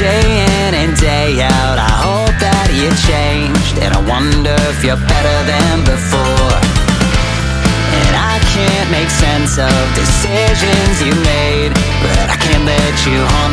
day in and day out. I hope that you changed, and I wonder if you're better than before. And I can't make sense of decisions you made, but I can't let you harm